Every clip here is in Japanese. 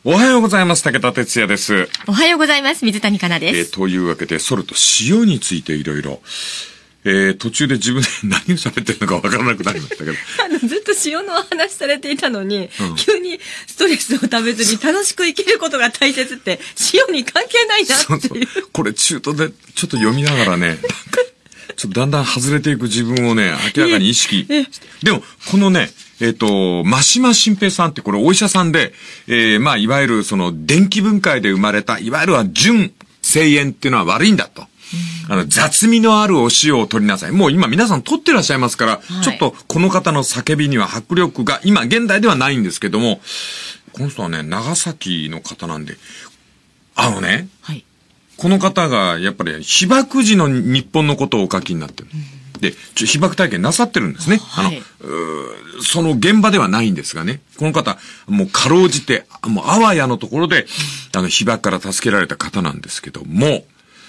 おはようございます。武田哲也です。 おはようございます。水谷香奈です。 というわけで、ソルト、塩についていろいろ、途中で自分で何を喋ってるのかわからなくなりましたけど。 ずっと塩の話されていたのに、急にストレスを食べずに楽しく生きることが大切って、塩に関係ないなっていう。 そうこれ中途でちょっと読みながらね、ちょっとだんだん外れていく自分をね、明らかに意識。でも、このね、真島新平さんってこれお医者さんで、まあ、いわゆるその電気分解で生まれた、いわゆるは純正塩っていうのは悪いんだと。雑味のあるお塩を取りなさい。もう今皆さん取ってらっしゃいますから、はい、ちょっとこの方の叫びには迫力が今現代ではないんですけども、この人はね、長崎の方なんで、はい、この方がやっぱり被爆時の日本のことをお書きになってる。で、被爆体験なさってるんですね。はい、その現場ではないんですがね。この方、もうかろうじて、もうあわやのところで、被爆から助けられた方なんですけども、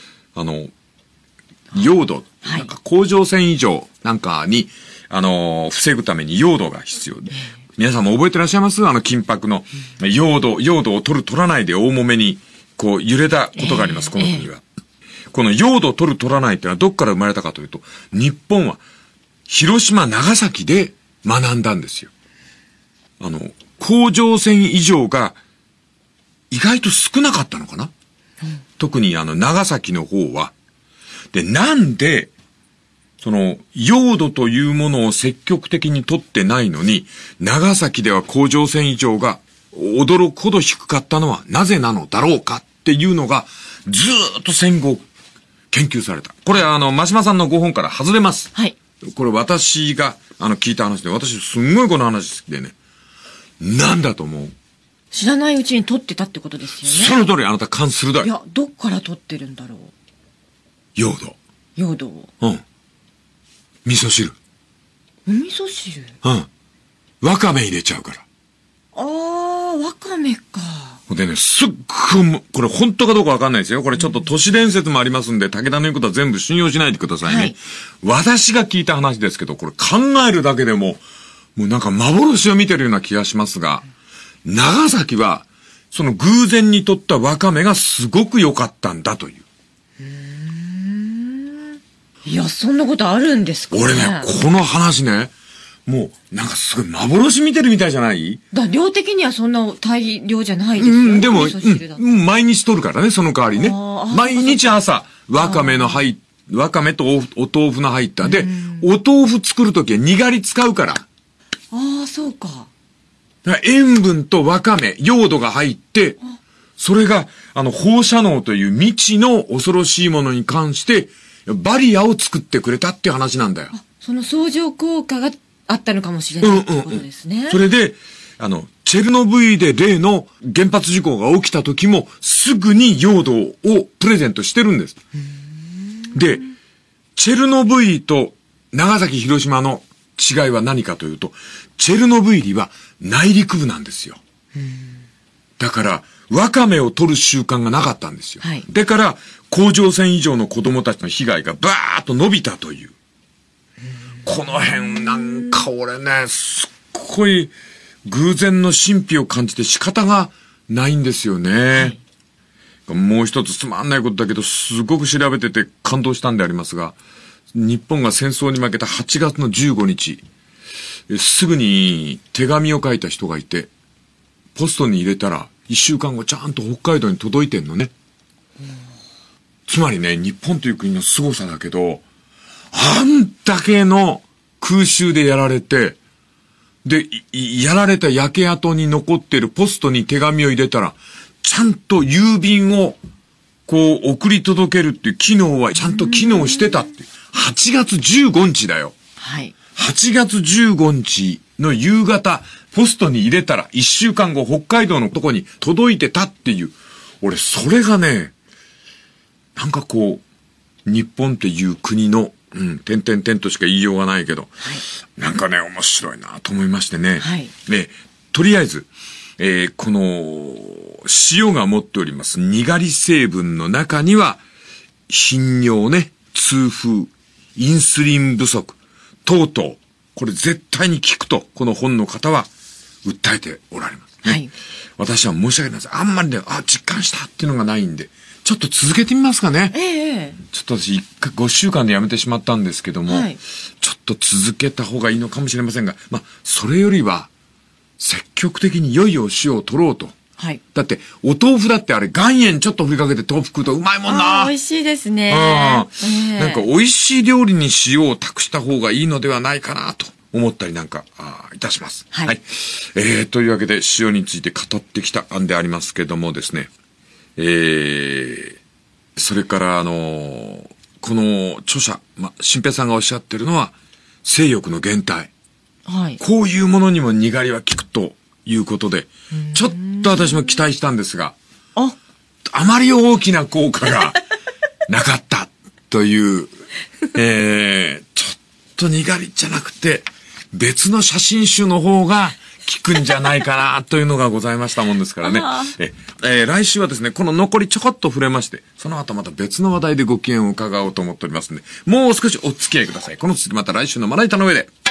用土、なんか甲状腺異常なんかに、防ぐために用土が必要で。皆さんも覚えてらっしゃいます？金箔の用土を取らないで大揉めに、こう揺れたことがあります、この国は。この用土を取らないっていうのはどっから生まれたかというと、日本は広島、長崎で学んだんですよ。甲状腺異常が意外と少なかったのかな、特に長崎の方は。で、なんで、用土というものを積極的に取ってないのに、長崎では甲状腺異常が驚くほど低かったのはなぜなのだろうかっていうのが、ずーっと戦後、研究された。これ真島さんのご本から外れます。 はい。 これ私が、聞いた話で、私すんごいこの話好きでね。なんだと思う？ 知らないうちに取ってたってことですよね。 その通り、あなた勘鋭い。 いや、どっから取ってるんだろう。 用土。 用土を。 うん。味噌汁。 お味噌汁？ うん。わかめ入れちゃうから。 わかめか。 でね、すっごい、これ本当かどうかわかんないですよ。これちょっと都市伝説もありますんで、武田の言うことは全部信用しないでくださいね。はい、私が聞いた話ですけど、これ考えるだけでも、もうなんか幻を見てるような気がしますが、長崎は、その偶然に取ったわかめがすごく良かったんだという。 いや、そんなことあるんですかね。 俺ね、この話ね、もう、なんかすごい幻見てるみたいじゃない？ 量的にはそんな大量じゃないですよ。 でも、毎日取るからね、その代わりね。毎日朝、わかめとお豆腐の入った。で、お豆腐作るときはにがり使うから。 そうか。 塩分とわかめ、用土が入って、それが、放射能という未知の恐ろしいものに関して、バリアを作ってくれたっていう話なんだよ。 その相乗効果があったのかもしれないってことですね。 それで、チェルノブイリで例の原発事故が起きた時も、すぐに用土をプレゼントしてるんです。で、チェルノブイリと長崎、広島の違いは何かというと、チェルノブイリは内陸部なんですよ。だから、ワカメを取る習慣がなかったんですよ。はい、だから、甲状腺異常の子供たちの被害がバーッと伸びたという。この辺なんか俺ね、すっごい偶然の神秘を感じて仕方がないんですよね。はい、もう一つつまんないことだけど、すごく調べてて感動したんでありますが、日本が戦争に負けた8月の15日、すぐに手紙を書いた人がいて、ポストに入れたら1週間後ちゃんと北海道に届いてんのね。つまりね、日本という国の凄さだけど、あんだけの空襲でやられて、で、やられた焼け跡に残っているポストに手紙を入れたら、ちゃんと郵便をこう送り届けるっていう機能はちゃんと機能してたって。8月15日だよ。 はい。 8月15日の夕方、ポストに入れたら1週間後北海道のとこに届いてたっていう。俺、それがね、なんかこう、日本っていう国の、点々点としか言いようがないけど、はい、なんかね、面白いなと思いましてね。 はい。 で、とりあえず、この、塩が持っておりますにがり成分の中には、頻尿ね、痛風、インスリン不足、等々、これ絶対に効くと、この本の方は訴えておられます。 はい。 私は申し訳ないです。あんまりね、実感したっていうのがないんで、ちょっと続けてみますかね。ちょっと私5週間でやめてしまったんですけども、はい、ちょっと続けた方がいいのかもしれませんが、それよりは、積極的に良いお塩を取ろうと。はい。だって、お豆腐だってあれ、岩塩ちょっと振りかけて豆腐食うとうまいもんな。 美味しいですね。 なんか美味しい料理に塩を託した方がいいのではないかなと思ったりなんか、いたします。はい。というわけで、塩について語ってきた案でありますけどもですね。それから、この著者、新平さんがおっしゃってるのは、性欲の減退。はい。こういうものにもにがりは効くということで、ちょっと私も期待したんですが、あまり大きな効果がなかったという、ちょっとにがりじゃなくて、別の写真集の方が効くんじゃないかなというのがございましたもんですからね。来週はですね、この残りちょこっと触れまして、その後また別の話題でご機嫌を伺おうと思っておりますので、もう少しお付き合いください。この続きまた来週のまな板の上で。